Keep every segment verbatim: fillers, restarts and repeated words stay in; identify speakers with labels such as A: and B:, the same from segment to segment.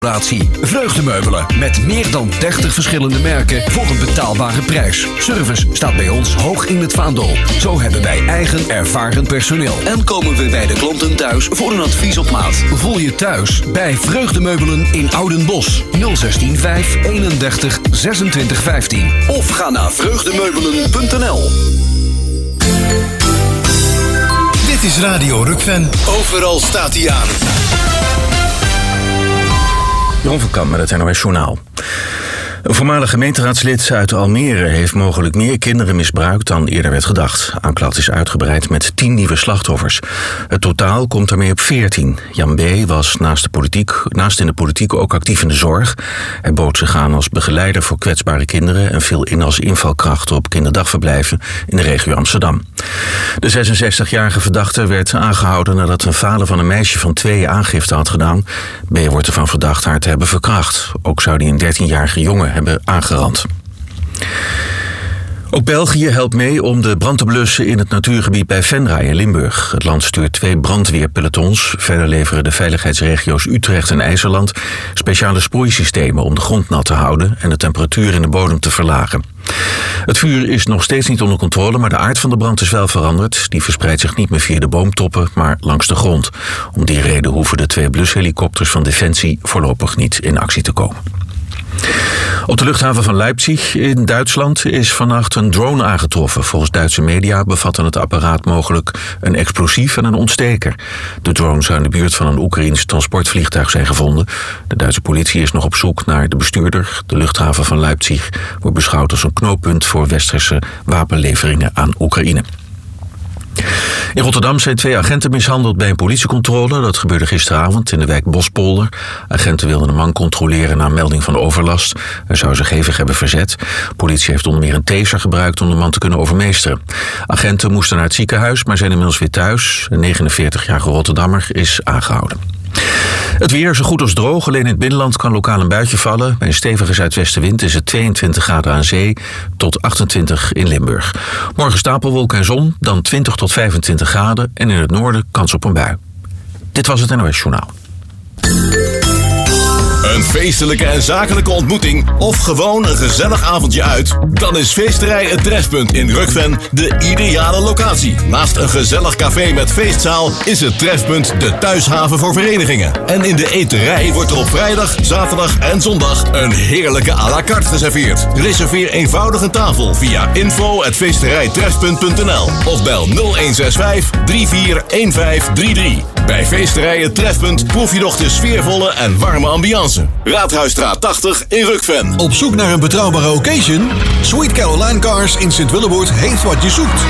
A: Vreugdemeubelen met meer dan dertig verschillende merken voor een betaalbare prijs. Service staat bij ons hoog in het vaandel. Zo hebben wij eigen ervaren personeel. En komen we bij de klanten thuis voor een advies op maat. Voel je thuis bij Vreugdemeubelen in Oudenbosch. nul zestien vijf eenendertig zesentwintig vijftien. Of ga naar vreugdemeubelen punt n l.
B: Dit is Radio Rukven. Overal staat hij aan.
C: Jon van Kamp met het N O S Journaal. Een voormalig gemeenteraadslid uit Almere heeft mogelijk meer kinderen misbruikt dan eerder werd gedacht. Aanklacht is uitgebreid met tien nieuwe slachtoffers. Het totaal komt ermee op veertien. Jan B. was naast, de politiek, naast in de politiek ook actief in de zorg. Hij bood zich aan als begeleider voor kwetsbare kinderen en viel in als invalkracht op kinderdagverblijven in de regio Amsterdam. De zesenzestigjarige verdachte werd aangehouden nadat een vader van een meisje van twee aangifte had gedaan. B. wordt ervan verdacht haar te hebben verkracht. Ook zou hij een dertienjarige jongen hebben aangerand. Ook België helpt mee om de brand te blussen in het natuurgebied bij Venray in Limburg. Het land stuurt twee brandweerpelotons. Verder leveren de veiligheidsregio's Utrecht en IJsseland speciale sproeisystemen om de grond nat te houden en de temperatuur in de bodem te verlagen. Het vuur is nog steeds niet onder controle, maar de aard van de brand is wel veranderd. Die verspreidt zich niet meer via de boomtoppen, maar langs de grond. Om die reden hoeven de twee blushelikopters van Defensie voorlopig niet in actie te komen. Op de luchthaven van Leipzig in Duitsland is vannacht een drone aangetroffen. Volgens Duitse media bevatte het apparaat mogelijk een explosief en een ontsteker. De drone zou in de buurt van een Oekraïens transportvliegtuig zijn gevonden. De Duitse politie is nog op zoek naar de bestuurder. De luchthaven van Leipzig wordt beschouwd als een knooppunt voor westerse wapenleveringen aan Oekraïne. In Rotterdam zijn twee agenten mishandeld bij een politiecontrole. Dat gebeurde gisteravond in de wijk Bospolder. Agenten wilden een man controleren na melding van overlast. Hij zou zich hevig hebben verzet. Politie heeft onder meer een taser gebruikt om de man te kunnen overmeesteren. Agenten moesten naar het ziekenhuis, maar zijn inmiddels weer thuis. Een negenenveertigjarige Rotterdammer is aangehouden. Het weer zo goed als droog, alleen in het binnenland kan lokaal een buitje vallen. Bij een stevige zuidwestenwind is het tweeëntwintig graden aan zee tot achtentwintig in Limburg. Morgen stapelwolken en zon, dan twintig tot vijfentwintig graden en in het noorden kans op een bui. Dit was het N O S Journaal.
B: Een feestelijke en zakelijke ontmoeting of gewoon een gezellig avondje uit? Dan is Feesterij Het Trefpunt in Rukven de ideale locatie. Naast een gezellig café met feestzaal is het Trefpunt de thuishaven voor verenigingen. En in de eterij wordt er op vrijdag, zaterdag en zondag een heerlijke à la carte geserveerd. Reserveer eenvoudig een tafel via info at feesterijtrefpunt punt n l of bel nul een zes vijf drie vier een vijf drie drie. Bij Feesterij Het Trefpunt proef je nog de sfeervolle en warme ambiance. Raadhuisstraat tachtig in Rukven.
D: Op zoek naar een betrouwbare occasion? Sweet Caroline Cars in Sint-Willeboord heeft wat je zoekt.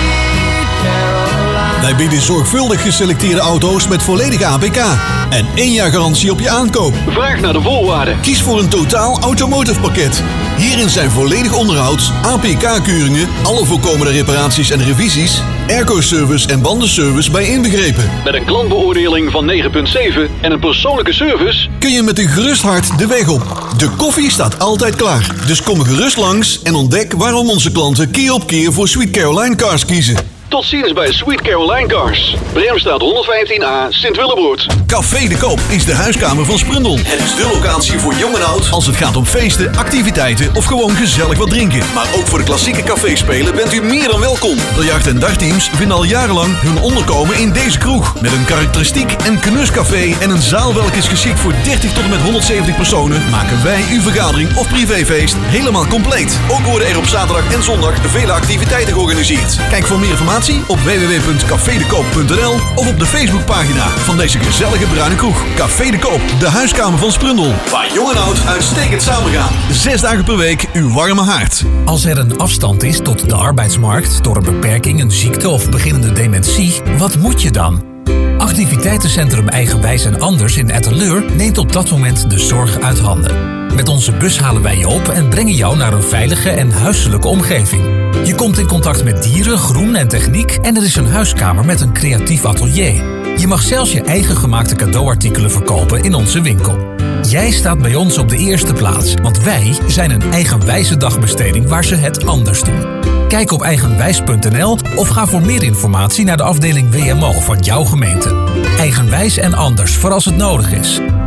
D: Wij bieden zorgvuldig geselecteerde auto's met volledige A P K en één jaar garantie op je aankoop.
E: Vraag naar de voorwaarden.
D: Kies voor een totaal automotive pakket. Hierin zijn volledig onderhoud, A P K-keuringen, alle voorkomende reparaties en revisies, airco-service en bandenservice bij inbegrepen.
E: Met een klantbeoordeling van negen komma zeven en een persoonlijke service
D: kun je met een gerust hart de weg op. De koffie staat altijd klaar. Dus kom gerust langs en ontdek waarom onze klanten keer op keer voor Sweet Caroline Cars kiezen.
E: Tot ziens bij Sweet Caroline Cars. Bremstraat honderdvijftien A, Sint-Willeboord.
D: Café de Koop is de huiskamer van Sprundel. Het is de locatie voor jong en oud als het gaat om feesten, activiteiten of gewoon gezellig wat drinken. Maar ook voor de klassieke caféspelen bent u meer dan welkom. De jacht- en dagteams vinden al jarenlang hun onderkomen in deze kroeg. Met een karakteristiek en knuscafé en een zaal welke is geschikt voor dertig tot en met honderdzeventig personen, maken wij uw vergadering of privéfeest helemaal compleet. Ook worden er op zaterdag en zondag vele activiteiten georganiseerd. Kijk voor meer informatie op w w w punt café de koop punt n l of op de Facebookpagina van deze gezellige bruine kroeg. Café de Koop, de huiskamer van Sprundel. Waar jong en oud uitstekend samengaan. Zes dagen per week uw warme haard.
F: Als er een afstand is tot de arbeidsmarkt door een beperking, een ziekte of beginnende dementie, wat moet je dan? Activiteitencentrum Eigenwijs en Anders in Etteleur neemt op dat moment de zorg uit handen. Met onze bus halen wij je op en brengen jou naar een veilige en huiselijke omgeving. Je komt in contact met dieren, groen en techniek en er is een huiskamer met een creatief atelier. Je mag zelfs je eigen gemaakte cadeauartikelen verkopen in onze winkel. Jij staat bij ons op de eerste plaats, want wij zijn een eigenwijze dagbesteding waar ze het anders doen. Kijk op eigenwijs punt n l of ga voor meer informatie naar de afdeling W M O van jouw gemeente. Eigenwijs en Anders voor als het nodig is.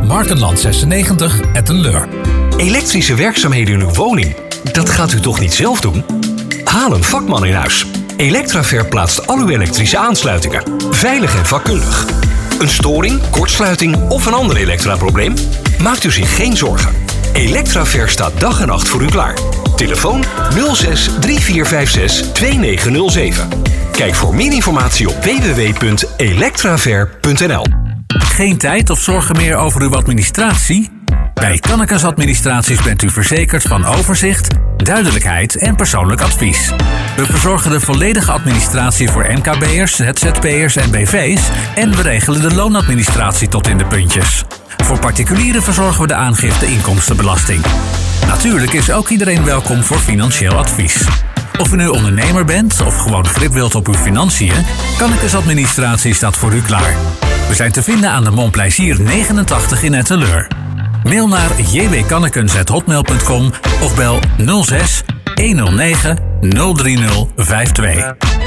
F: Markenland zesennegentig, Etten-Leur.
G: Elektrische werkzaamheden in uw woning, dat gaat u toch niet zelf doen? Haal een vakman in huis. Electraver plaatst al uw elektrische aansluitingen. Veilig en vakkundig. Een storing, kortsluiting of een ander elektraprobleem? Maakt u zich geen zorgen. Electraver staat dag en nacht voor u klaar. Telefoon nul zes drie vier vijf zes twee negen nul zeven. Kijk voor meer informatie op w w w punt electraver punt n l.
F: Geen tijd of zorgen meer over uw administratie? Bij Kannekes Administraties bent u verzekerd van overzicht, duidelijkheid en persoonlijk advies. We verzorgen de volledige administratie voor M K B'ers, Z Z P'ers en B V's en we regelen de loonadministratie tot in de puntjes. Voor particulieren verzorgen we de aangifte inkomstenbelasting. Natuurlijk is ook iedereen welkom voor financieel advies. Of u nu ondernemer bent of gewoon grip wilt op uw financiën, Kannekes Administratie staat voor u klaar. We zijn te vinden aan de Montplaisir negenentachtig in Etten-Leur. Mail naar j w kannekens at hotmail punt com of bel nul zes honderd negen nul drie nul vijf twee.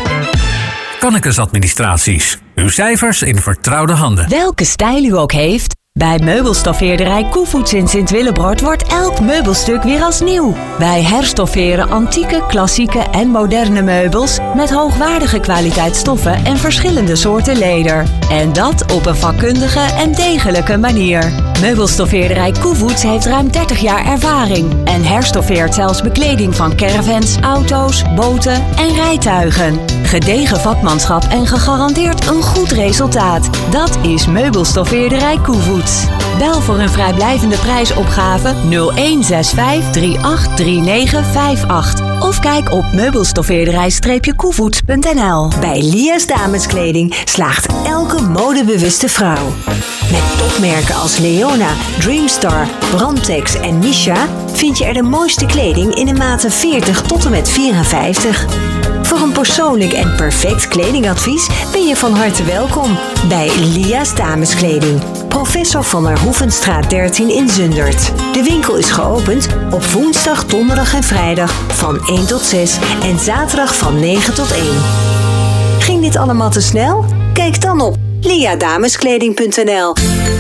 F: Kannekes Administraties. Uw cijfers in vertrouwde handen.
H: Welke stijl u ook heeft, bij meubelstoffeerderij Koevoets in Sint-Willebrord wordt elk meubelstuk weer als nieuw. Wij herstofferen antieke, klassieke en moderne meubels met hoogwaardige kwaliteit stoffen en verschillende soorten leder. En dat op een vakkundige en degelijke manier. Meubelstoffeerderij Koevoets heeft ruim dertig jaar ervaring en herstoffeert zelfs bekleding van caravans, auto's, boten en rijtuigen. Gedegen vakmanschap en gegarandeerd een goed resultaat. Dat is Meubelstoffeerderij Koevoets. Bel voor een vrijblijvende prijsopgave nul een zes vijf drie acht drie negen vijf acht of kijk op meubelstoffeerderij koevoets punt n l.
I: Bij Lia's Dameskleding slaagt elke modebewuste vrouw. Met topmerken als Leona, Dreamstar, Brandtex en Misha vind je er de mooiste kleding in de maten veertig tot en met vierenvijftig. Voor een persoonlijk en perfect kledingadvies ben je van harte welkom bij Lia's Dameskleding. Professor van der Hoevenstraat dertien in Zundert. De winkel is geopend op woensdag, donderdag en vrijdag van één tot zes en zaterdag van negen tot één. Ging dit allemaal te snel? Kijk dan op lia dameskleding punt n l.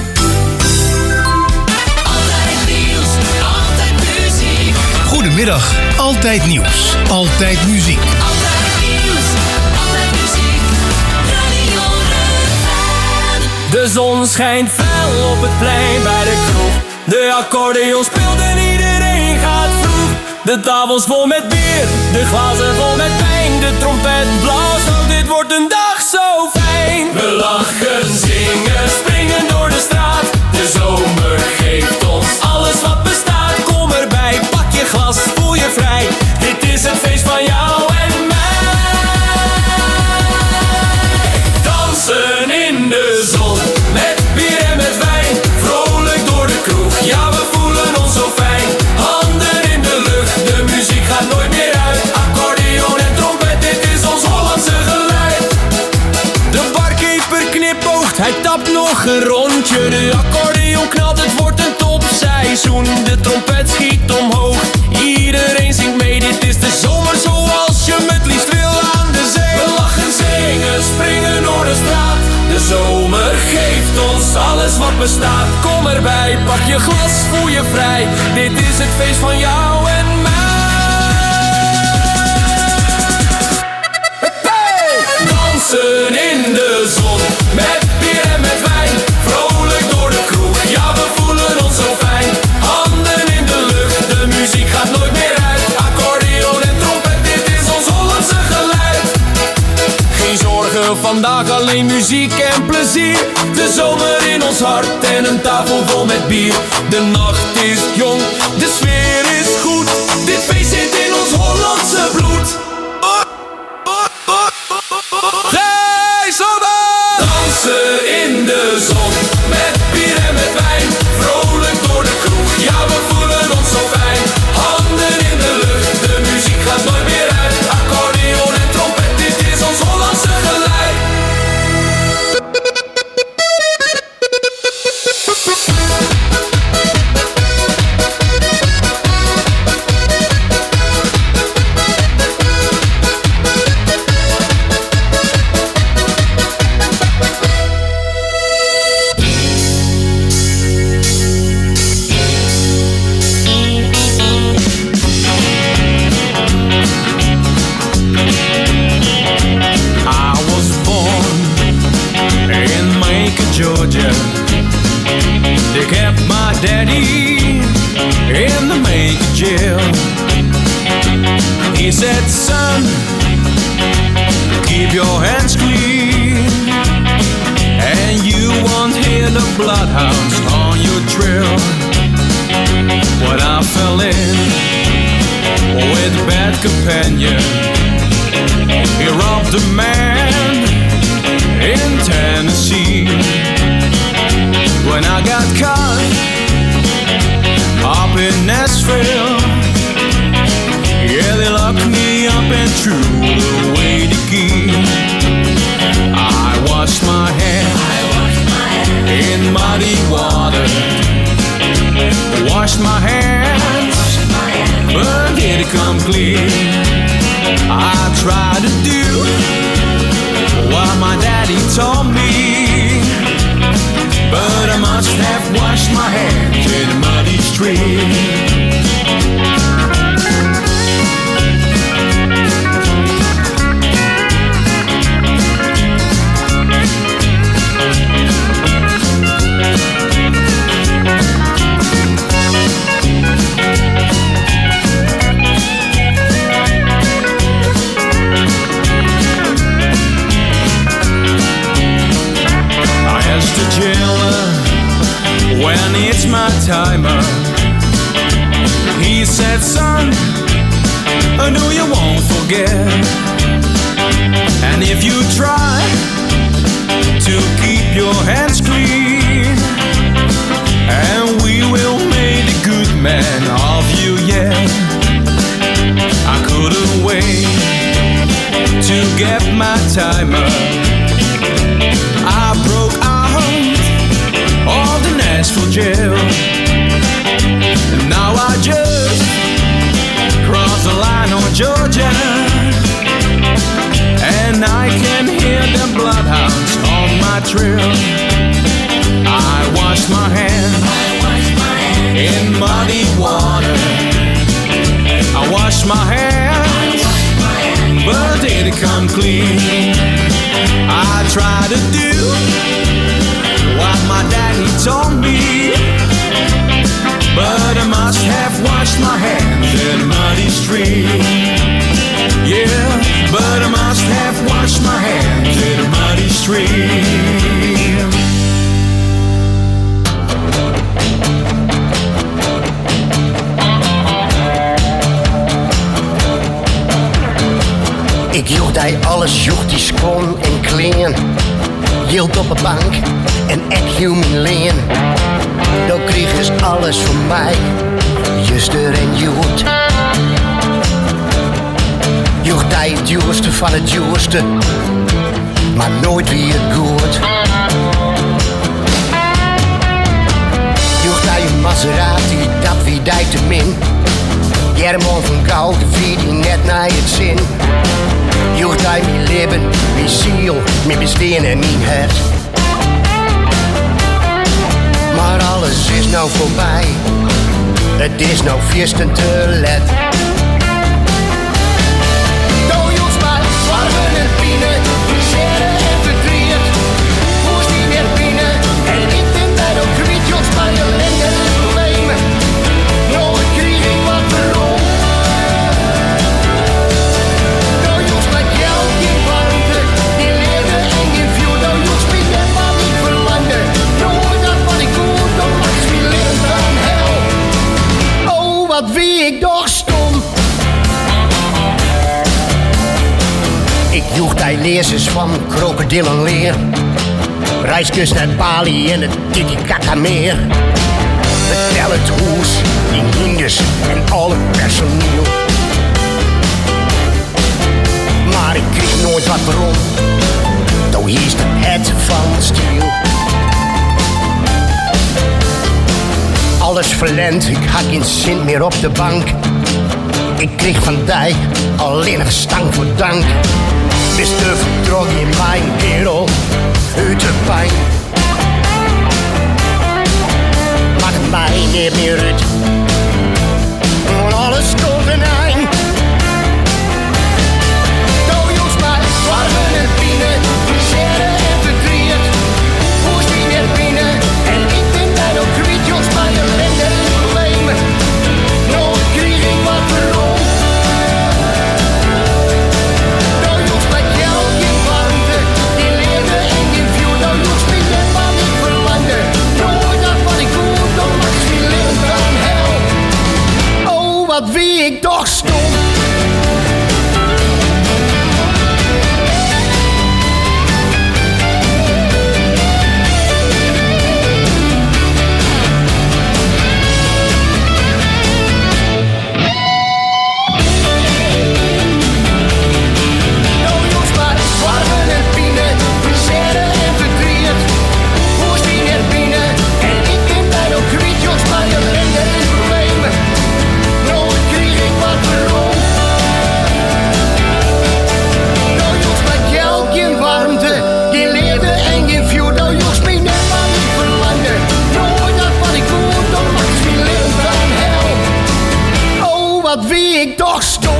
J: Goedemiddag, Altijd Nieuws, Altijd Muziek.
K: De zon schijnt fel op het plein bij de kroeg. De accordeon speelt en iedereen gaat vroeg. De tafels vol met bier, de glazen vol met wijn. De trompet blaast, oh dit wordt een dag zo fijn. We lachen, zingen, springen door de straat. De zomer geeft ons alles wat bestaat. Kom erbij, pak je glas, voel je vrij. Dit is het feest van jou en mij. Dansen in de zon. Met bier en met wijn, vrolijk door de kroeg. Ja, we voelen ons zo fijn. Handen in de lucht, de muziek gaat nooit meer uit. Accordeon en trompet, dit is ons Hollandse geluid. De barkeeper knipoogt, hij tapt nog een rondje. De accordeon knalt, het wordt een topseizoen. De trompet schiet omhoog, iedereen zingt mee. Dit is de zomer zoals je me het liefst wil aan de zee. We lachen, zingen, springen door de straat. De zomer geeft ons alles wat bestaat. Kom erbij, pak je glas, voel je vrij. Dit is het feest van jou en mij. Hey! Dansen in de zon, met bier en met wijn. Vrolijk door de kroeg, ja we voelen ons zo fijn. Handen in de lucht, de muziek gaat nooit meer uit. Accordeon en trompet, dit is ons Hollandse geluid. Geen zorgen, vandaag alleen muziek en plezier. De zomer in ons hart en een tafel vol met bier. De nacht is jong, de sfeer is goed. Dit feest zit in ons Hollandse bloed. Hey, zomer! Dansen in de zon, met bier en met wijn. Vrolijk door de kroeg, ja we voelen ons zo fijn. Handen in de lucht, de muziek gaat nooit meer uit. Accordeon en trompet, dit is ons Hollandse geluid. traveling with a bad companion. He robbed a man in Tennessee. When I got caught up in Nashville, yeah, they locked me up and threw away the key. I washed my hands in muddy water, washed my hands, but did it come clean? I tried to do what my daddy told me, but I must have washed my hands in a muddy stream. When it's my timer, he said, son, I know you won't forget. And if you try to keep your hands clean, and we will make a good man of you, yeah. I couldn't wait to get my timer. I broke out of the Nashville jail. Now I just cross the line on Georgia, and I can hear the bloodhounds on my trail. I wash my hands in muddy water. I wash my hands, but did it come clean? I try to do what my daddy told me, but I must have washed my hands in a muddy stream. Yeah, but I must have washed my hands in a muddy stream.
L: Ik joeg hij alles, joeg die schoon en kleen. Hield op een bank en ik hield mijn leen. Dan kreeg is alles van mij, juster en joet. Joeg hij het duurste van het duurste, maar nooit weer goed. Joeg hij een Maserati, dat wie hij te min. German van Goud, wie die net naar het zin. Joeg hij mijn leven, mijn ziel, mijn bestaan en mijn hart. Maar alles is nou voorbij, het is nou viersten te let. Doe joes maar, zwarven en pienen, zeren en verdriet. Hoes die weer binnen, en ik vind dat ook kwiet, joes maar je lenden en problemen. Nou, ik kreeg ik wat verloren. Wat wie ik toch stom. Ik joeg die lezers van krokodillenleer. Reiskus naar Bali en het Titicaca-meer. Vertel het hoes, die hinders en al het personeel. Maar ik kreeg nooit wat rond. Toen hieß het van stiel. Alles verlend, ik had geen zin meer op de bank. Ik kreeg van die alleen nog stank voor dank. Dus de vertrok in mijn kerel uit de pijn. Maakt mij niet meer uit, want alles komt een eind. Doe joes maar, zwarven en pienen, zeren en verdriet. Hoes die weer binnen, en ik vind dat ook kwiet, joes maar je lende en problemen. Nou kreeg ik wat verloren. Doe joes maar geld in warmte, die leerde en die viel. Doe joes met je man niet verlangde. Nooit dat wat ik goed, dan maakt je leven van hel. Oh, wat wie ik toch stom. Wat wie ik toch stom.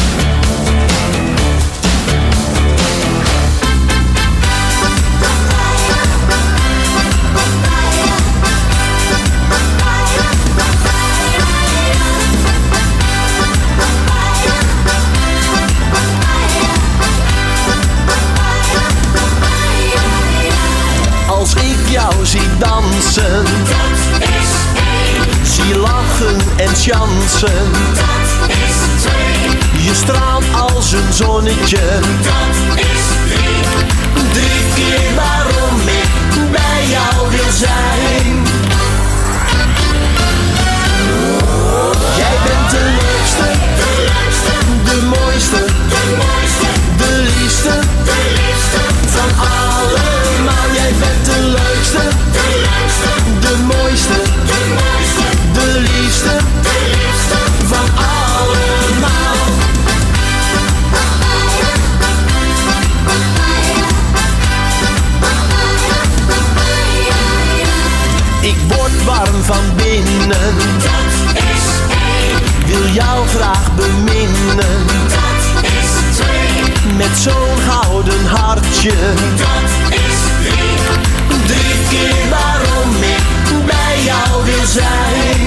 M: Als ik jou zie dansen, dat is één. Zie lachen en chansen, dat is twee. Je straalt als een zonnetje, dat is drie. Drie keer waarom ik bij jou wil zijn. Jij bent de leukste, de leukste, de mooiste, de mooiste, de liefste, de liefste van allemaal. Jij bent de leukste, de leukste, de mooiste, de mooiste, de liefste, de liefste van allemaal. Ik word warm van binnen, dat is één. Wil jou graag beminnen, dat is twee. Met zo'n gouden hartje, dat is drie. Drie keer waarom ik bij jou wil zijn.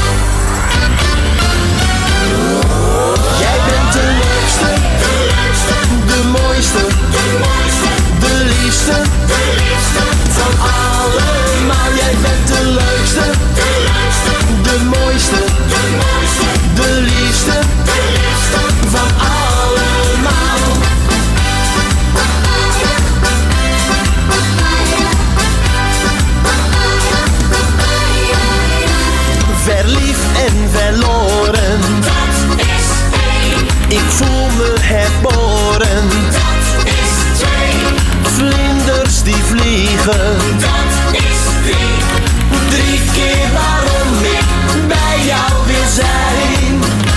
M: Jij bent de leukste, de leukste, de mooiste, de mooiste, de liefste, de liefste van allemaal. Jij bent de leukste, de leukste, de mooiste, de mooiste, de liefste, de liefste van allemaal. Verliefd en verloren, dat is één. Ik voel me herboren, dat is twee. Vlinders die vliegen, dat is drie. Drie keer waarom ik bij jou wil zijn.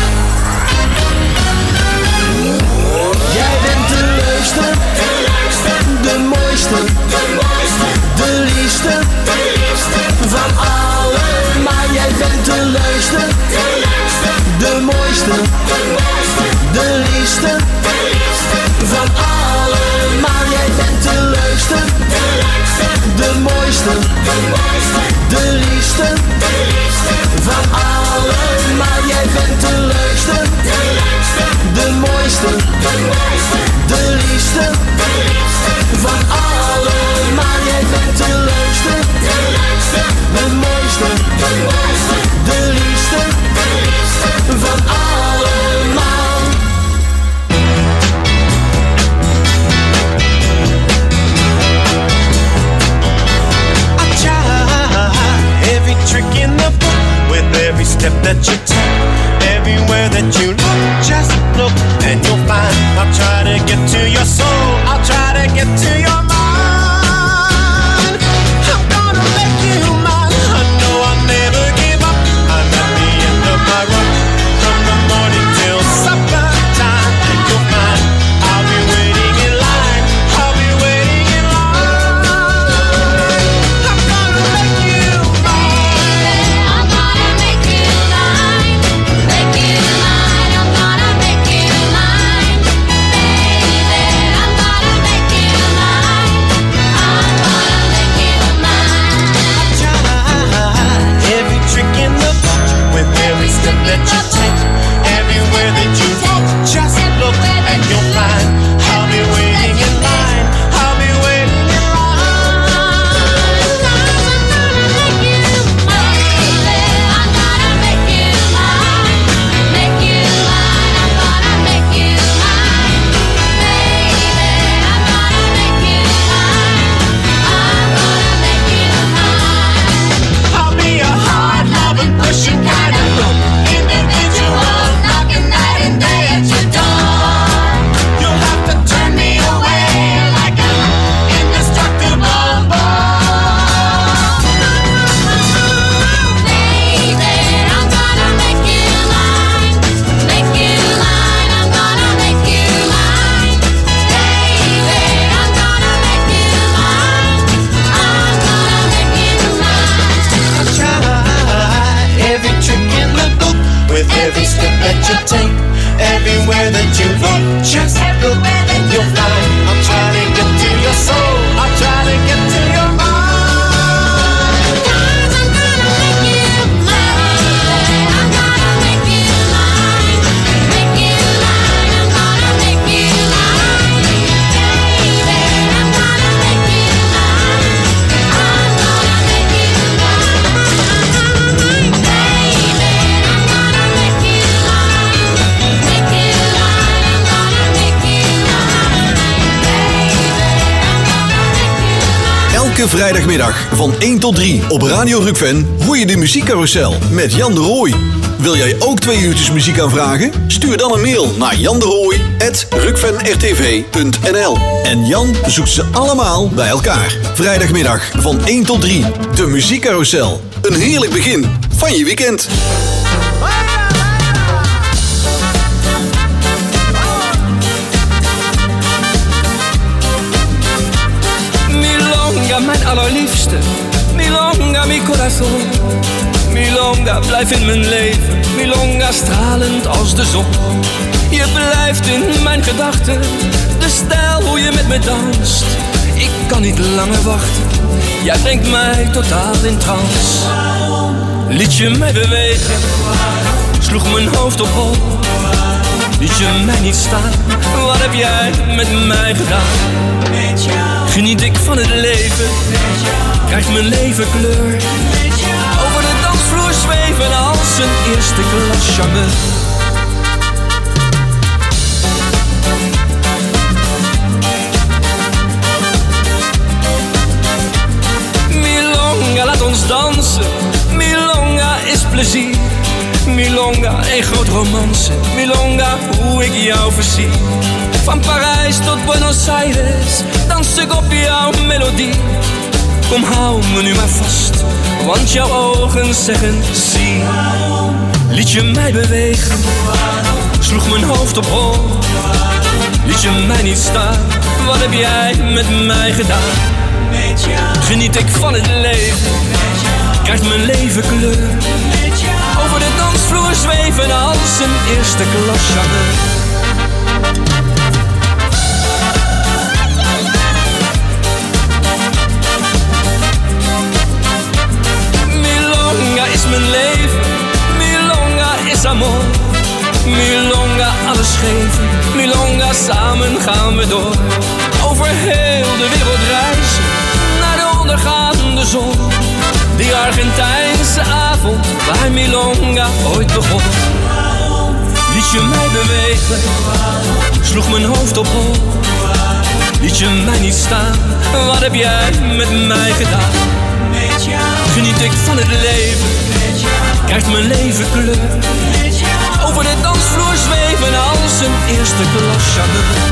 M: Jij bent de leukste, de leukste, de mooiste, de mooiste, de liefste, de liefste van allemaal. Jij bent de leukste, de leukste, de mooiste, de mooiste, de liefste, de liefste van allemaal. Jij bent de leukste, de leukste, de mooiste, de mooiste, de liefste, de liefste van allemaal. Jij bent de leukste, de leukste, de mooiste, de mooiste, de liefste, de liefste van allemaal. Jij bent de leukste, de leukste, de mooiste, de mooiste, de liefste, de liefste van allemaal.
N: I try every trick in the book with every step that you take, everywhere that you look, just look and you'll find. I'll try to get to your soul, I'll try to get to your mind. I'm gonna make you mine. I know I'll never give up. I'm at the end of my rope, from the morning till supper time, and you'll find I'll be waiting in line, I'll be waiting in line. I'm gonna make you mine. I'm gonna make you mine. everywhere that you look, just look and you'll find. I'll try to get to your soul, I'll try to get to your mind.
D: Elke vrijdagmiddag van één tot drie op Radio Rukven hoor je de muziekcarousel met Jan de Rooij. Wil jij ook twee uurtjes muziek aanvragen? Stuur dan een mail naar janderooij apenstaartje rukven r t v punt n l. En Jan zoekt ze allemaal bij elkaar. Vrijdagmiddag van één tot drie. De muziekcarousel. Een heerlijk begin van je weekend.
O: Milonga, mijn allerliefste, Milonga, mi corazon. Milonga, blijf in mijn leven, Milonga, stralend als de zon. Je blijft in mijn gedachten, de stijl hoe je met me danst. Ik kan niet langer wachten, jij brengt mij totaal in trance. Liet je mij bewegen, sloeg mijn hoofd op hol. Liet je mij niet staan, wat heb jij met mij gedaan? Geniet ik van het leven, krijgt mijn leven kleur. Over de dansvloer zweven als een eerste klas charmeur. Milonga, laat ons dansen, Milonga is plezier. Milonga, een groot romance, Milonga, hoe ik jou verzie. Van Parijs tot Buenos Aires, dans ik op jouw melodie. Kom, hou me nu maar vast, want jouw ogen zeggen zie. Liet je mij bewegen, sloeg mijn hoofd op hol. Liet je mij niet staan, wat heb jij met mij gedaan? Geniet ik van het leven, krijgt mijn leven kleur. Over de dansvloer zweven als een eerste klas charmeur. Milonga is mijn leven, Milonga is amor. Milonga, alles geven, Milonga, samen gaan we door. Over heel de wereld reizen, naar de ondergaande zon. Die Argentijnse avond, waar Milonga ooit begon. Liet je mij bewegen, sloeg mijn hoofd op hol. Liet je mij niet staan, wat heb jij met mij gedaan? Geniet ik van het leven, krijgt mijn leven kleur. Over de dansvloer zweven als een eerste klas charmeur.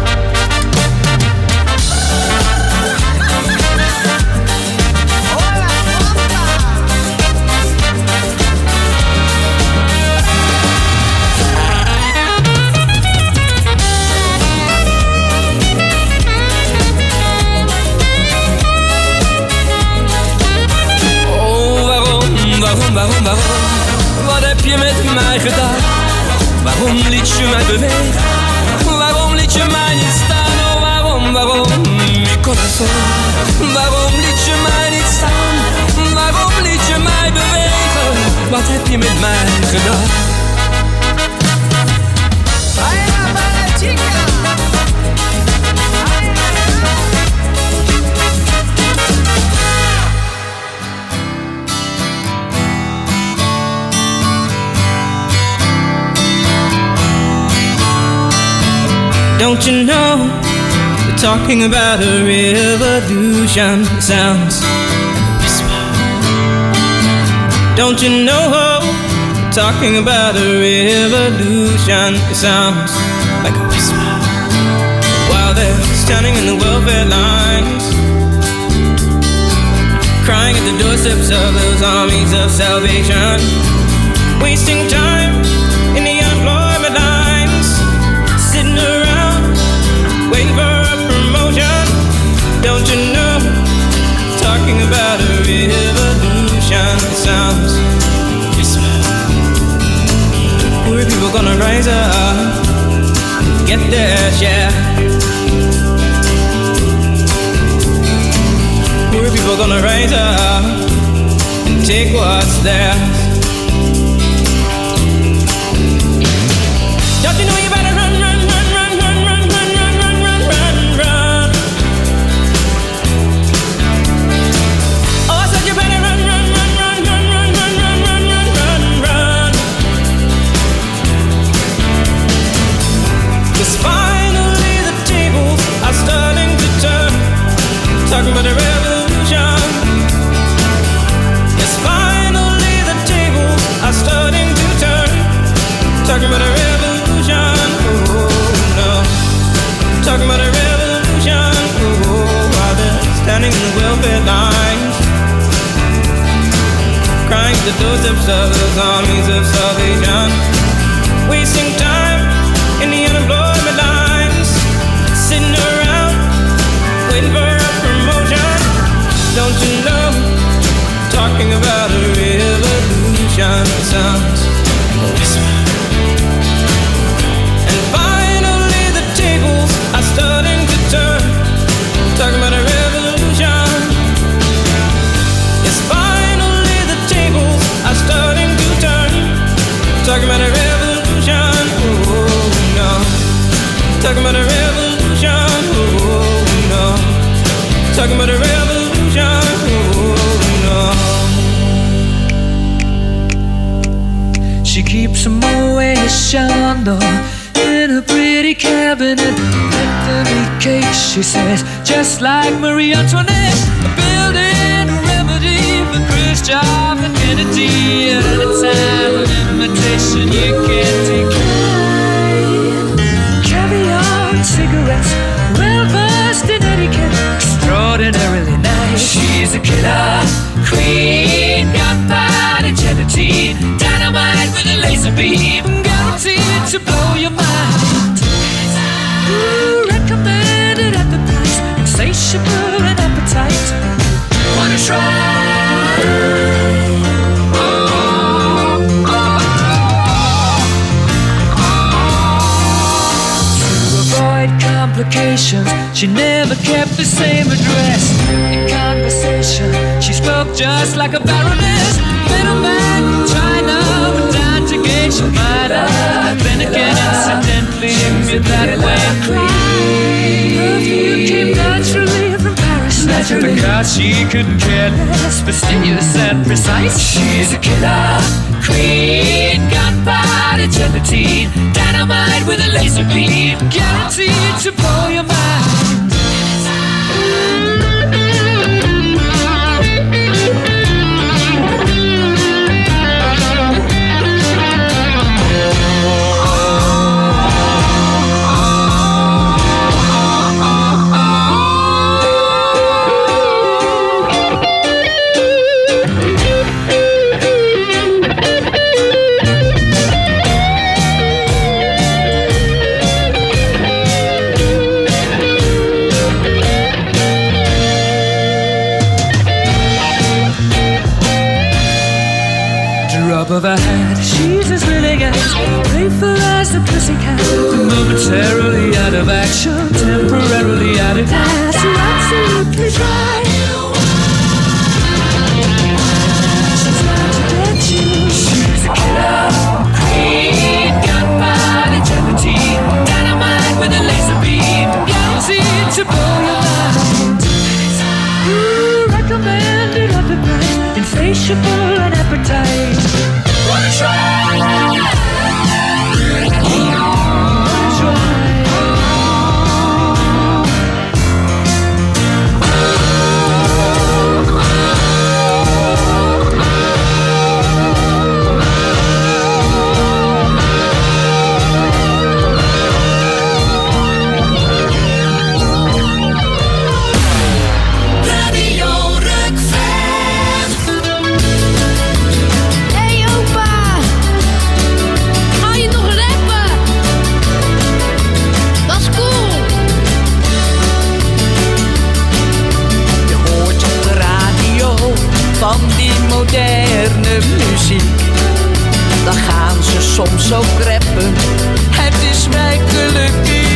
O: Waarom, waarom, waarom, wat heb je met mij gedaan? Waarom liet je mij bewegen? Waarom liet je mij niet staan? Oh, waarom, waarom, mi corazon? Waarom liet je mij niet staan? Waarom liet je mij bewegen? Wat heb je met mij gedaan?
P: Don't you know, they're talking about a revolution. It sounds like a whisper. Don't you know, they're talking about a revolution. It sounds like a whisper. While they're standing in the welfare lines, crying at the doorsteps of those armies of salvation, wasting time in the unemployment lines, sitting around waiting for a promotion. Don't you know, talking about a revolution. It sounds whisper. The poor people gonna rise up, get theirs, yeah. Poor people gonna rise up and take what's theirs. Don't you know you better run, run, run, run, run, run, run, run, run, run, run, run. Oh, I said you better run, run, run, run, run, run, run, run, run, run, run, run. 'Cause finally the tables are starting to turn. Talking about a revolution. Yes, finally the tables are starting to turn. Talking about a revolution. Oh no. Talking about a revolution. Oh, while they're standing in the welfare lines, crying to the doorsteps of those armies of salvation, wasting time in the unemployment lines, sitting around waiting for a promotion. Don't you know? Talking about a revolution sounds a whisper. And finally the tables are starting to turn. Talking about a revolution. Yes, finally the tables are starting to turn. Talking about a revolution. Oh no. Talking about a revolution. Oh no. Talking about a revolution. Oh no. She keeps a Moet Chandon in a pretty cabinet. Anthony cake, she says, just like Marie Antoinette. A building a remedy for Khrushchev and Kennedy. At a time of imitation you can't decline. Caviar and cigarettes, well versed in etiquette, extraordinarily nice. She's a killer queen, gunpowder gelatine, dynamite with a laser beam, guaranteed to blow your mind. Ooh, recommended at the price, insatiable and appetite. Wanna try? Oh, oh, oh. To avoid complications, she never kept the same address. In conversation, she spoke just like a baroness. Middleman from China, but down to gauge she might have been again incidentally me that way. Her view came naturally from Paris, because she couldn't care less, fastidious and precise. She's a killer queen, gunpowder gelatine, dynamite with a laser beam, guaranteed to blow your mind. Of her hat, she's as willing as playful as a pussycat. Momentarily out of action, temporarily out of gas. You're absolutely dry. She's out to get you. She's a killer queen, gunpowder gelatine, dynamite with a laser beam, guaranteed to blow your mind. Ooh, recommended at the price, insatiable and appetite. Wanna try?
Q: Van die moderne muziek, dan gaan ze soms zo kreppen. Het is werkelijk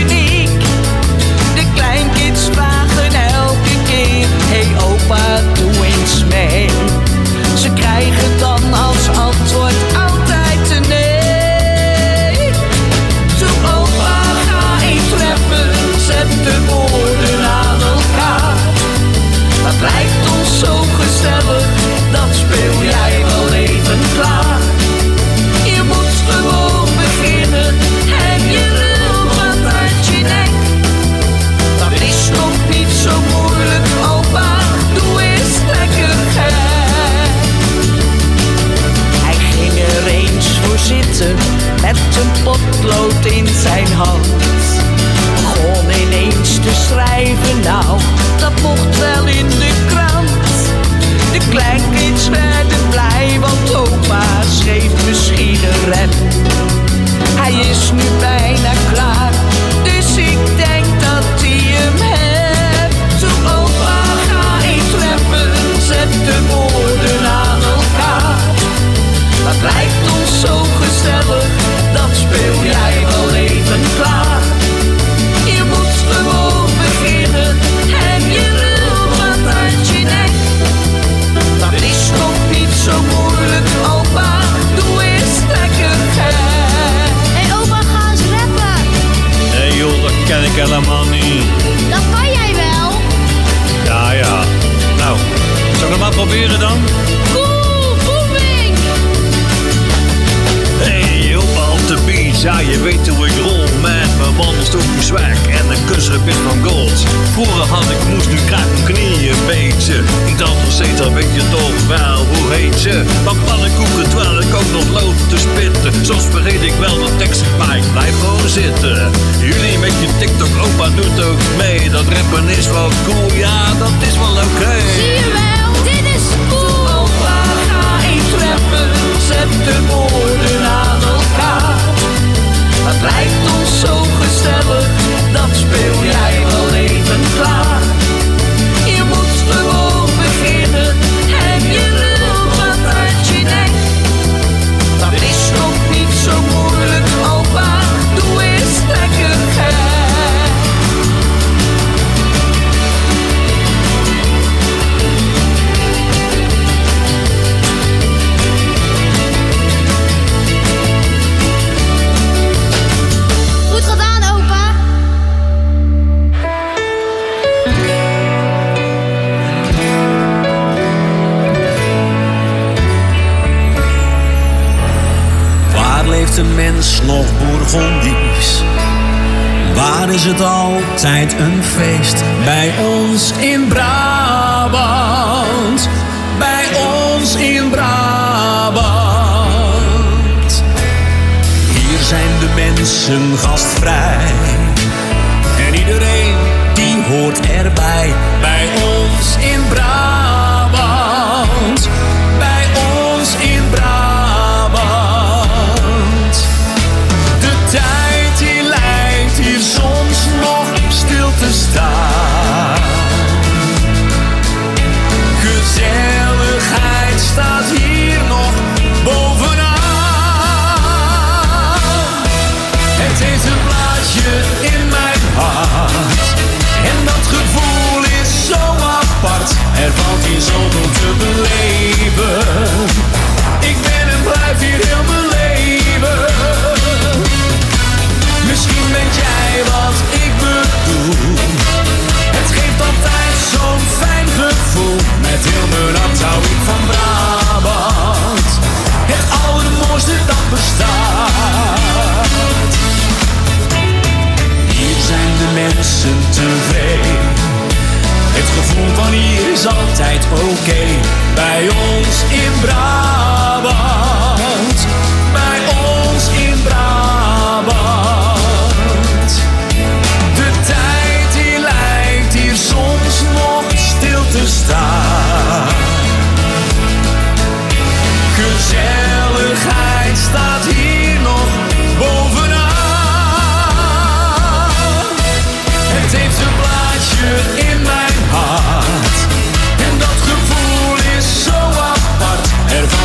Q: potlood in zijn hand. Begon ineens te schrijven, nou, dat mocht wel in de krant. De kleinkids werden blij, want opa schreef misschien een rap. Hij is nu bijna klaar, dus ik denk dat hij hem heeft. Zo opa, ga eens rappen, zet de woorden aan elkaar. Dat lijkt ons zo gezellig, dat speel jij wel even klaar. Je moet gewoon beginnen en je lult wat uit je nek. Dat is toch niet zo moeilijk, opa, doe eens lekker gek.
R: Hé hey, opa, ga eens rappen.
S: Nee joh, dat ken ik helemaal niet.
R: Dat kan jij wel.
S: Ja, ja. Nou, zal ik het maar proberen dan?
R: Cool, booming.
S: Hey, opa op de beat, ja je weet hoe ik rol. Met mijn wandelstokje swag en een kussenpit van gold. Vroeger had ik moest, nu krijg ik mijn knieën beetje. Ik dacht nog steeds, dan weet je toch wel, hoe heet ze? Maar pannenkoeken terwijl ik ook nog loop te spitten. Soms vergeet ik wel de tekst, maar ik blijf gewoon zitten. Jullie met je TikTok, opa doet ook mee. Dat rappen is wel cool, ja dat is wel oké. Okay.
R: Zie je wel, dit is cool.
Q: Opa, ga eens rappen, zet de woorden aan elkaar. Dat lijkt ons zo gezellig, dat speel jij wel even klaar. Je moet gewoon beginnen en je lult wat uit je nek. Dat is nog niet zo moeilijk, opa, doe eens lekker gek.
R: Goed gedaan, opa.
T: Waar leeft de mens nog Bourgondisch? Waar is het altijd een feest? Bij ons in Brabant. Bij ons in Brabant. Hier zijn de mensen gastvrij. En iedereen die hoort erbij. Bij ons in Brabant. Bij ons in Brabant. De tijd die lijkt hier soms nog stil te staan. Gezelligheid staat hier nog bovenaan. Het heeft een plaatsje in mijn hart. En dat gevoel is zo apart. Er valt hier zoveel te beleven. Ik ben en blijf hier heel mijn leven. Misschien ben jij wat ik bedoel. Het geeft altijd zo'n fijn gevoel. Met heel mijn hart hou ik van Brabant. Het allermooiste dat bestaat. Hier zijn de mensen tevreden. Het gevoel van hier is altijd oké. Okay. Bij ons in Brabant. Bij ons in Brabant. De tijd die lijkt hier soms nog stil te staan. Gezelligheid staat hier nog bovenaan. Het heeft een plaatsje in mijn hart. En dat gevoel is zo apart. Er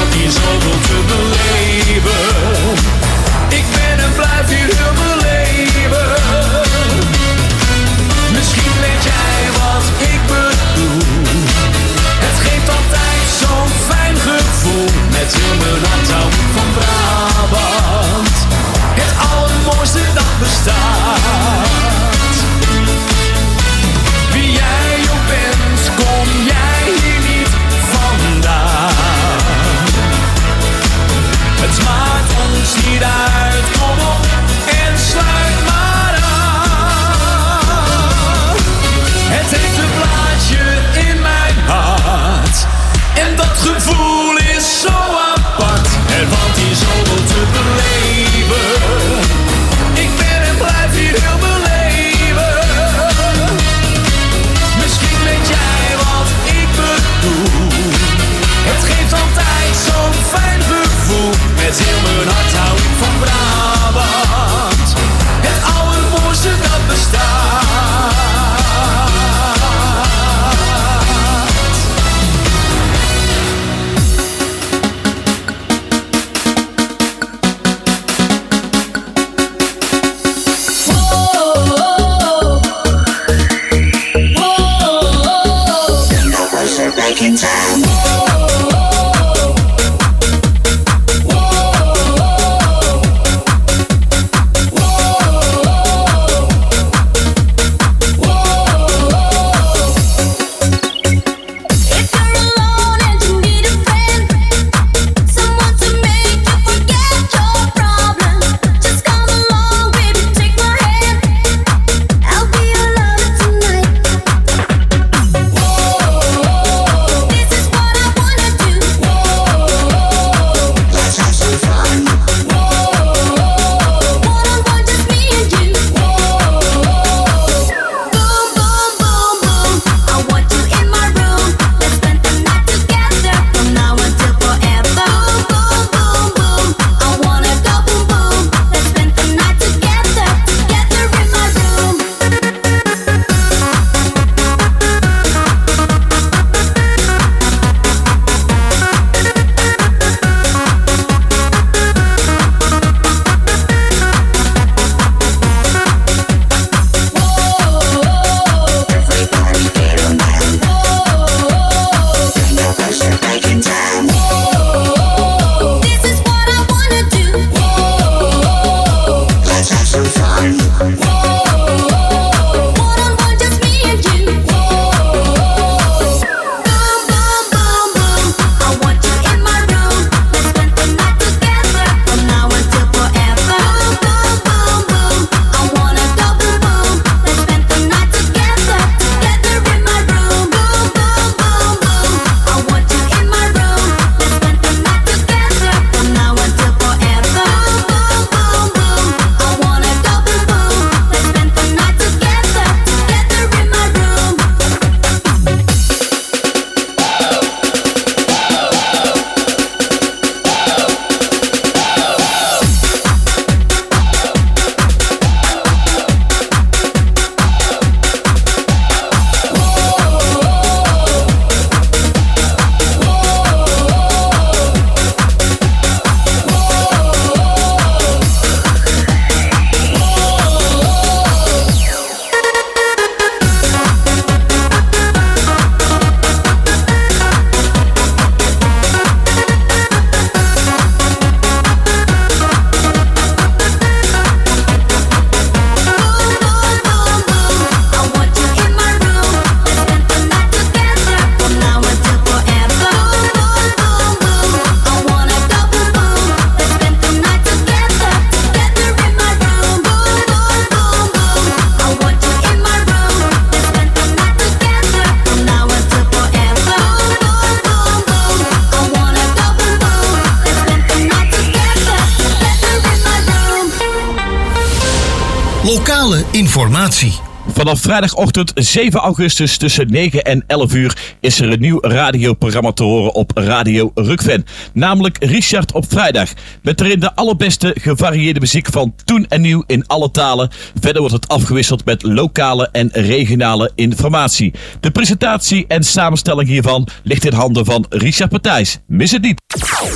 J: Lokale informatie.
U: Vanaf vrijdagochtend zeven augustus tussen negen en elf uur is er een nieuw radioprogramma te horen op Radio Rukven. Namelijk Richard op vrijdag. Met erin de allerbeste gevarieerde muziek van toen en nieuw in alle talen. Verder wordt het afgewisseld met lokale en regionale informatie. De presentatie en samenstelling hiervan ligt in handen van Richard Partijs. Mis het niet.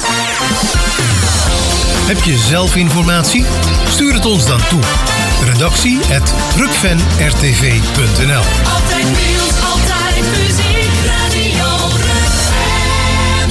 J: Heb je zelf informatie? Stuur het ons dan toe. Redactie at rukven r t v punt n l.
K: Altijd nieuws, altijd muziek, Radio Rukven.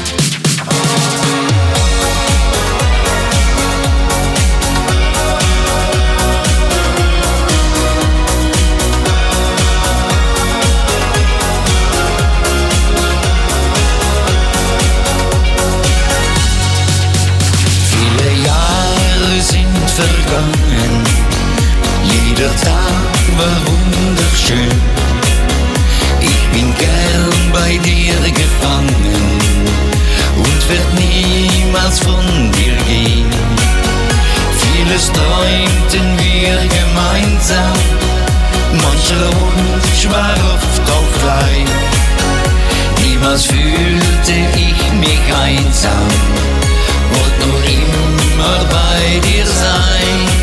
T: Viele Jahre sind vergangen. Jeder Tag war wunderschön. Ich bin gern bei dir gefangen und werd niemals von dir gehen. Vieles träumten wir gemeinsam, mancher Wunsch war oft auch klein. Niemals fühlte ich mich einsam, wollt nur immer bei dir sein.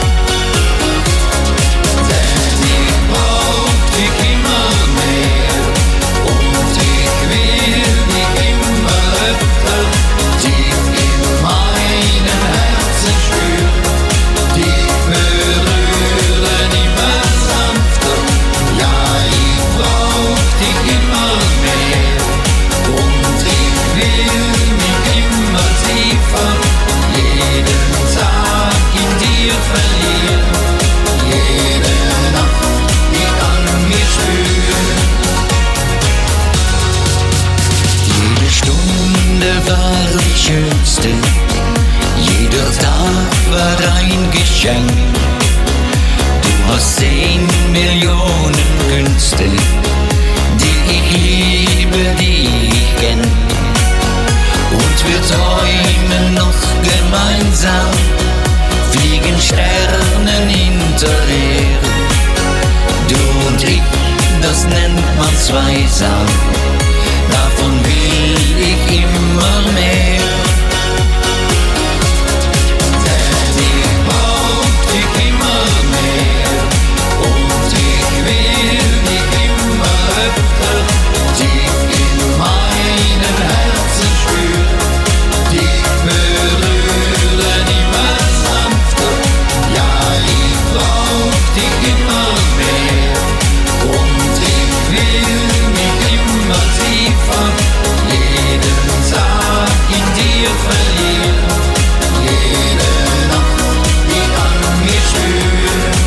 T: War die schönste, jeder Tag war ein Geschenk. Du hast zehn Millionen Künste, die ich liebe, die ich kenn. Und wir träumen noch gemeinsam, fliegen Sternen hinterher. Du und ich, das nennt man zweisam. Davon will ich immer mehr. Denn ich brauch dich immer mehr und ich will dich immer öfter. Tief in meinem Herzen spüren, dich berühren immer sanfter. Ja, ich brauch dich immer mehr und ich will mich immer tiefer. Jeden Tag in dir verlieren, jede Nacht die an mir spüren.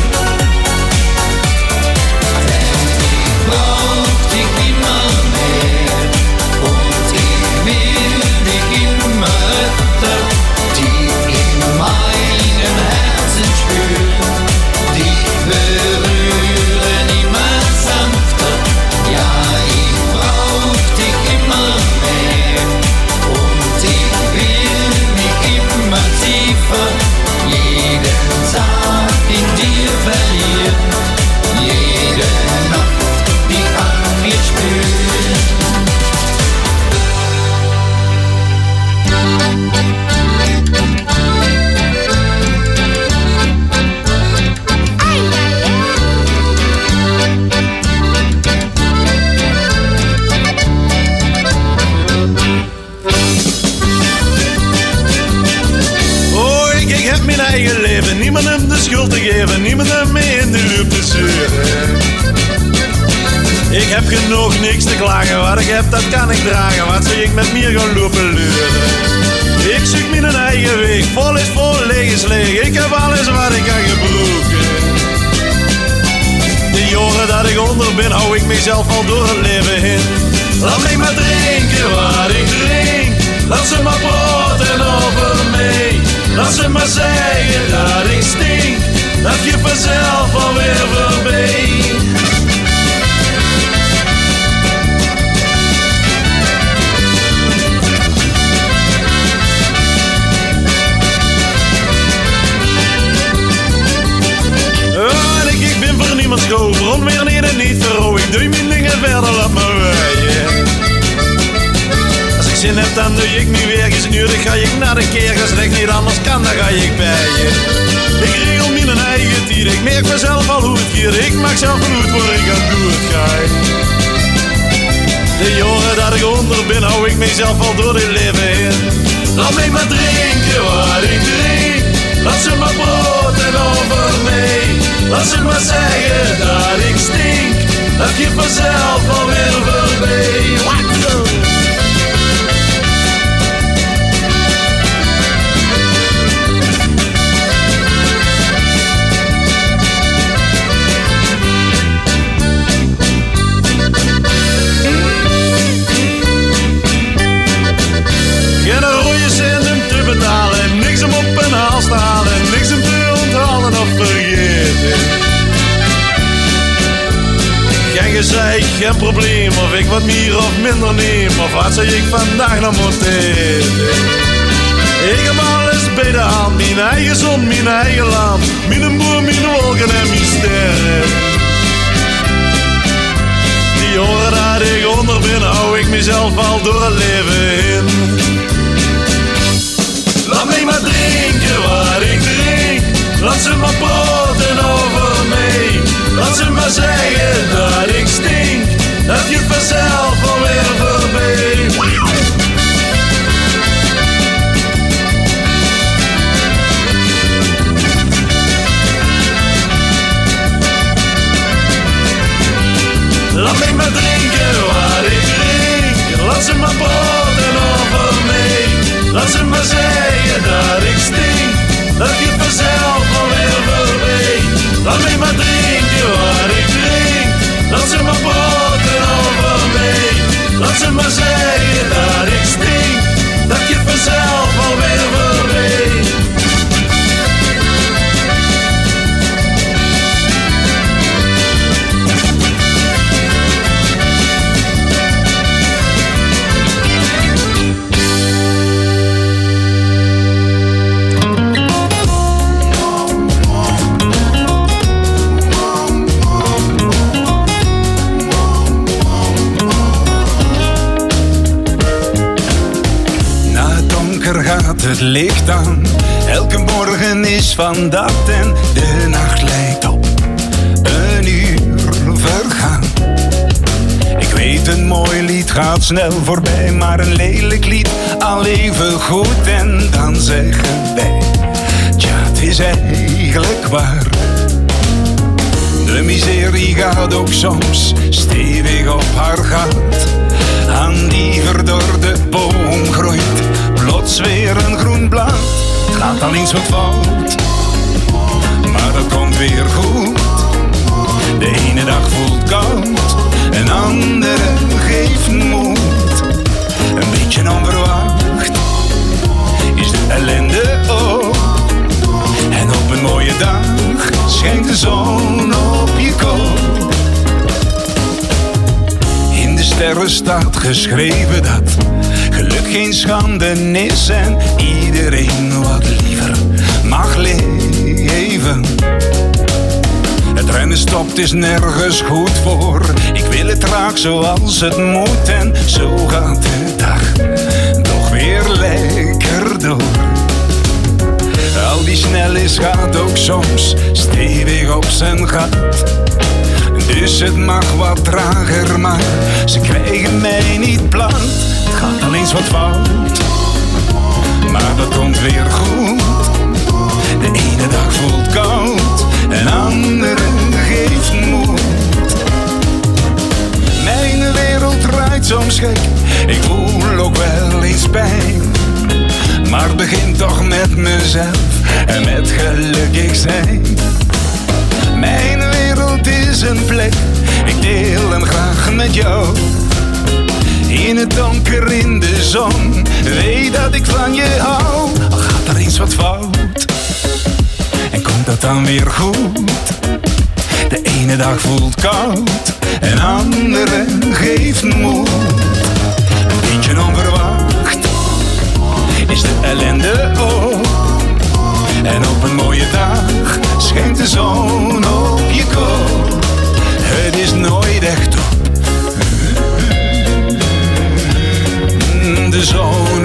T: Denn ich brauch dich immer mehr und ich will dich immer öfter. Tief in meinem Herzen spüren, dich berühren immer sanfter. Ja, ich brauch dich immer mehr und ich will mich immer tiefer. Jeden Tag in dir verlieren, jede Nacht die an mir spüren.
N: Oh, ik, ik heb mijn eigen leven, niemandem de schuld te geven, niemandem mee in de loop te zeuren. Ik heb genoeg, niks te klagen, wat ik heb dat kan ik dragen, wat zou ik met meer gaan lopen leuren. Ik zoek mijn eigen weg, vol is vol, leeg is leeg, ik heb alles wat ik kan gebruiken. De jaren dat ik onder ben, hou ik mezelf al door het leven heen. Laat mij maar drinken wat ik drink, laat ze maar praten over mij. Laat ze maar zeggen dat ik stink, dat je vanzelf alweer voorbij.
A: dan doe ik nu weer gesnuurd. Ga ik naar de kerk, als het niet anders kan, dan ga ik bij je. Ik regel mijn eigen tier, ik merk mezelf al hoe het gaat. Ik mag zelf goed waar ik aan doe het ga. De jaren dat ik onder ben, hou ik mezelf al door dit leven heen. Laat mij maar drinken wat ik drink. Laat ze maar praten over mij. Laat ze maar zeggen dat ik stink. Dat je vanzelf alweer voorbij. Wakko! Geen rode centen te betalen, niks om op een haal te halen, niks om te onthalen of vergeten. Geen gezeik, geen probleem, of ik wat meer of minder neem, of wat zou ik vandaag nog moeten eten. Ik heb alles bij de hand, mijn eigen zon, mijn eigen land, mijn boer, mijn wolken en mijn sterren. Die horen dat ik onder ben, hou ik mezelf al door het leven in. Laat mij maar drinken wat ik drink. Laat ze maar praten over mij. Laat ze maar zeggen dat ik stink. Dat je vanzelf alweer voorbij. Laat mij maar drinken wat ik drink. Laat ze maar praten over mij. Laat ze maar zeggen dat ik stink. Dat je vanzelf alweer voorbij. Laat mij maar drinken wat ik drink. Laat ze maar praten over mij. Laat ze maar zeggen dat ik stink. Dat je vanzelf alweer voorbij.
V: Gaat het licht aan, elke morgen is van dat en de nacht lijkt op een uur vergaan. Ik weet een mooi lied gaat snel voorbij, maar een lelijk lied al even goed. En dan zeggen wij, tja, het is eigenlijk waar. De miserie gaat ook soms stevig op haar gat. Aan die verdorde boom groeit plots weer een groen blad. Het gaat al eens wat fout, maar dat komt weer goed. De ene dag voelt koud, een andere geeft moed. Een beetje onverwacht is de ellende ook. En op een mooie dag schijnt de zon op je kop. In de sterren staat geschreven dat geluk geen schande is en iedereen wat liever mag leven. Het rennen stopt is nergens goed voor. Ik wil het traag zoals het moet en zo gaat de dag toch weer lekker door. Al die snelheid gaat ook soms stevig op zijn gat. Dus het mag wat trager, maar ze krijgen mij niet plat. Het gaat al eens wat fout, maar dat komt weer goed. De ene dag voelt koud, een andere geeft moed. Mijn wereld draait soms gek, ik voel ook wel eens pijn. Maar het begint toch met mezelf en met gelukkig zijn. Mijn wereld is een plek, ik deel hem graag met jou. In het donker, in de zon, weet dat ik van je hou. Al gaat er eens wat fout, en komt dat dan weer goed. De ene dag voelt koud, en andere geeft moed. Een beetje onverwacht is de ellende ook. En op een mooie dag schijnt de zon op je kop. Het is nooit echt op. De zon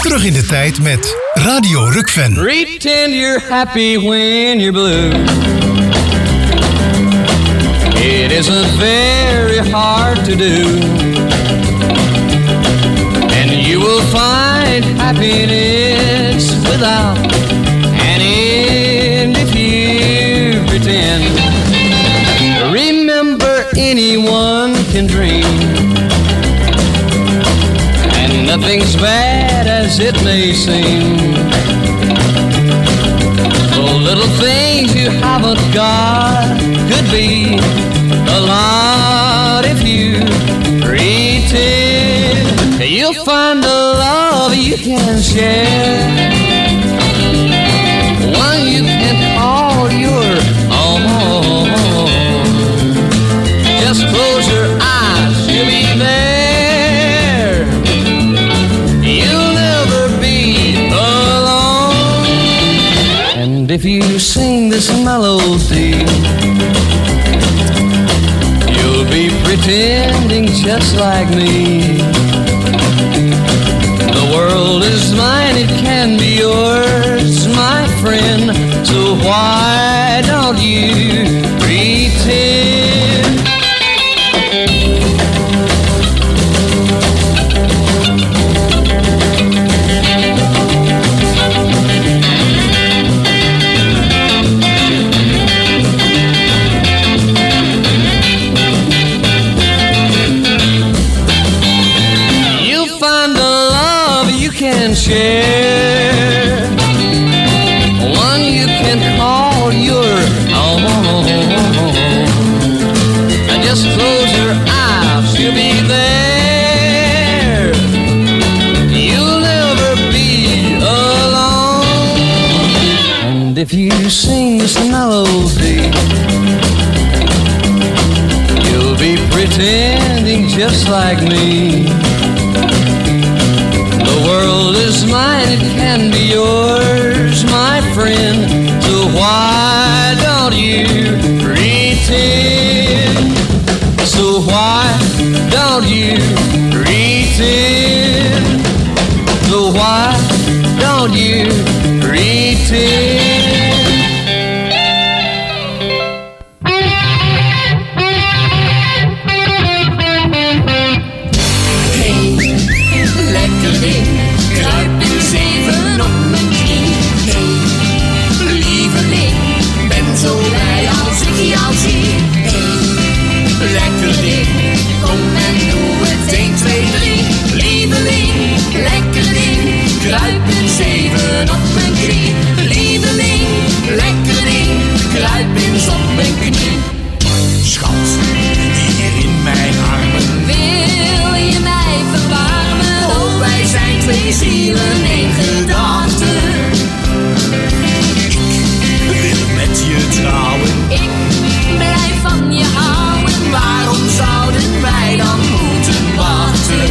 J: Terug in de tijd met Radio Rukven.
O: Pretend you're happy when you're blue. It isn't very hard to do. And you will find happiness without an end if you pretend. Remember, anyone can dream, and nothing's bad as it may seem. The little things you haven't got could be a lot if you pretend. You'll find a love you can share, one you can call your own. Just close your eyes, you'll be there. You'll never be alone. And if you sing this melody, you'll be pretending just like me. The world is mine, it can be yours, my friend. So why don't you pretend? Share one you can call your own. And just close your eyes, you'll be there. You'll never be alone. And if you sing this melody, you'll be pretending just like me. The world is mine, it can be yours, my friend. So why don't you pretend? So why don't you pretend? So why don't you pretend?
K: Kruip in zeven op mijn knie, lieveling, lekker ding. Kruip eens op mijn knie. Schat, hier in mijn armen. Wil je mij verwarmen? Oh, wij zijn twee zielen, één gedachte. Ik wil met je trouwen. Ik blijf van je houden. Waarom zouden wij dan moeten wachten?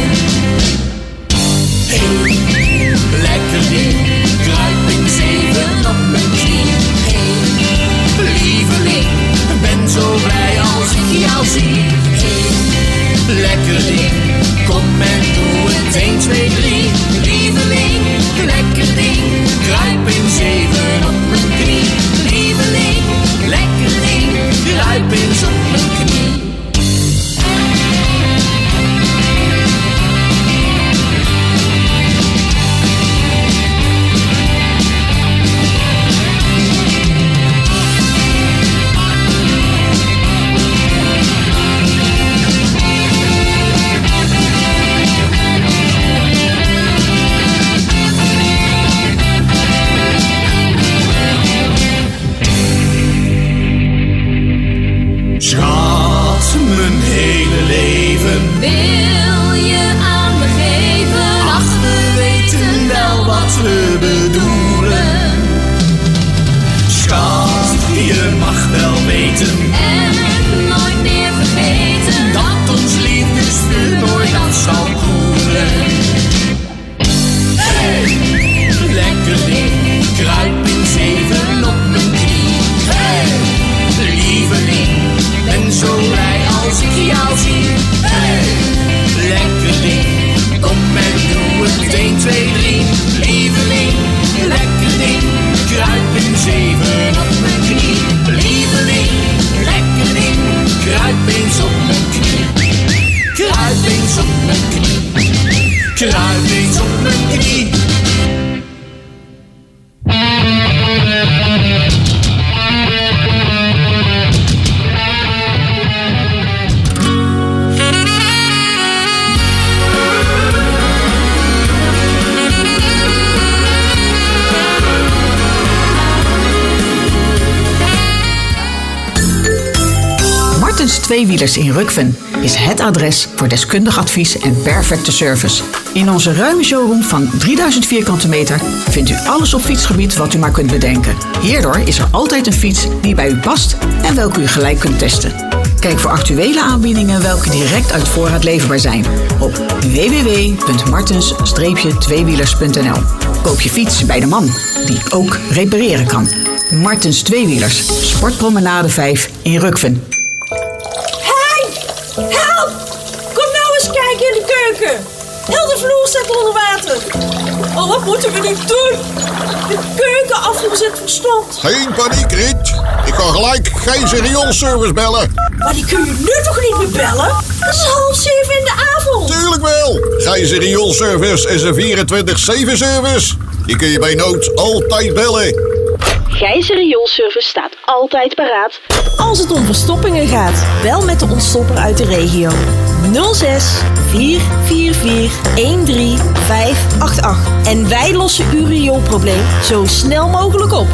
K: Hey. Lekker ding, kruip in zeven op mijn knie. Hey, lieveling, ben zo blij als ik jou zie. Hey, lekker ding, kom en doe het één, twee, drie. Lieveling, lekker ding, kruip in zeven op mijn knie. Lieveling, lekker ding, kruip eens op mijn knie.
M: mijn knie. Kruip eens op mijn knie.
B: Martens Tweewielers in Rukven is het adres voor deskundig advies en perfecte service. In onze ruime showroom van drieduizend vierkante meter vindt u alles op fietsgebied wat u maar kunt bedenken. Hierdoor is er altijd een fiets die bij u past en welke u gelijk kunt testen. Kijk voor actuele aanbiedingen welke direct uit voorraad leverbaar zijn op w w w punt martens tweewielers punt n l. Koop je fiets bij de man die ook repareren kan. Martens Tweewielers, Sportpromenade vijf in Rukven.
C: Help! Kom nou eens kijken in de keuken. Heel de vloer staat onder water. Oh, wat moeten we nu doen? De keuken afgezet verstopt.
W: Geen paniek, Riet. Ik kan gelijk Gijs rioolservice bellen.
C: Maar die kun je nu toch niet meer bellen? Het is half zeven in de avond.
W: Tuurlijk wel. Gijs rioolservice is een vierentwintig zeven service. Die kun je bij nood altijd bellen.
X: Gijs rioolservice staat altijd paraat.
C: Als het om verstoppingen gaat, bel met de ontstopper uit de regio. nul zes vier vier vier een drie vijf acht acht. En wij lossen uw rioolprobleem zo snel mogelijk op.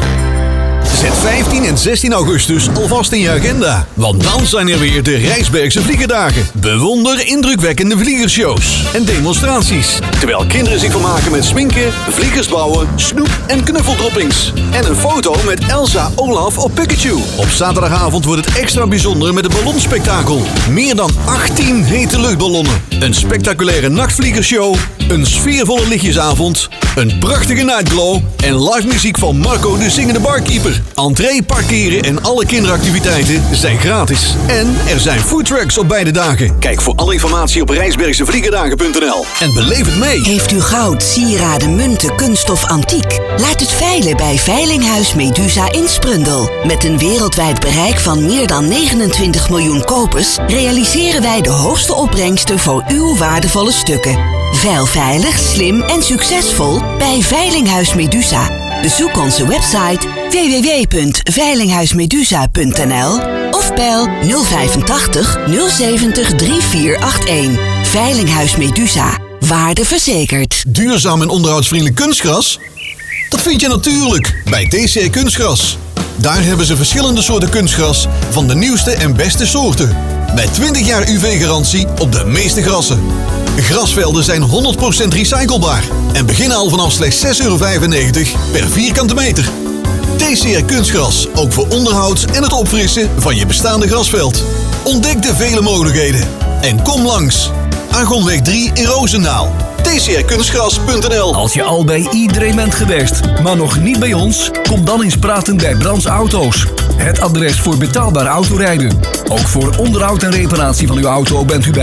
D: Zet vijftien en zestien augustus alvast in je agenda. Want dan zijn er weer de Rijsbergse Vliegerdagen. Bewonder indrukwekkende vliegershows en demonstraties. Terwijl kinderen zich vermaken met sminken, vliegers bouwen, snoep en knuffeldroppings. En een foto met Elsa, Olaf of Pikachu. Op zaterdagavond wordt het extra bijzonder met een ballonspektakel. Meer dan achttien hete luchtballonnen. Een spectaculaire nachtvliegershow. Een sfeervolle lichtjesavond. Een prachtige nightglow. En live muziek van Marco de Zingende Barkeeper. Entree, parkeren en alle kinderactiviteiten zijn gratis. En er zijn foodtrucks op beide dagen. Kijk voor alle informatie op rijsbergse vliegerdagen punt n l. En beleef het mee.
Y: Heeft u goud, sieraden, munten, kunststof, antiek? Laat het veilen bij Veilinghuis Medusa in Sprundel. Met een wereldwijd bereik van meer dan negenentwintig miljoen kopers realiseren wij de hoogste opbrengsten voor uw waardevolle stukken. Veil veilig, slim en succesvol bij Veilinghuis Medusa. Bezoek onze website w w w punt veilinghuismedusa punt n l of bel nul vijfentachtig nul zeventig drie vier acht een. Veilinghuis Medusa. Waarde verzekerd.
D: Duurzaam en onderhoudsvriendelijk kunstgras? Dat vind je natuurlijk bij T C R Kunstgras. Daar hebben ze verschillende soorten kunstgras van de nieuwste en beste soorten. Met twintig jaar U V-garantie op de meeste grassen. Grasvelden zijn honderd procent recyclebaar en beginnen al vanaf slechts zes euro vijfennegentig per vierkante meter. T C R Kunstgras, ook voor onderhoud en het opfrissen van je bestaande grasveld. Ontdek de vele mogelijkheden en kom langs. Argonweg drie in Roosendaal. T C R kunstgras punt n l.
Z: Als je al bij iedereen bent geweest, maar nog niet bij ons, kom dan eens praten bij Brands Auto's. Het adres voor betaalbaar autorijden. Ook voor onderhoud en reparatie van uw auto bent u bij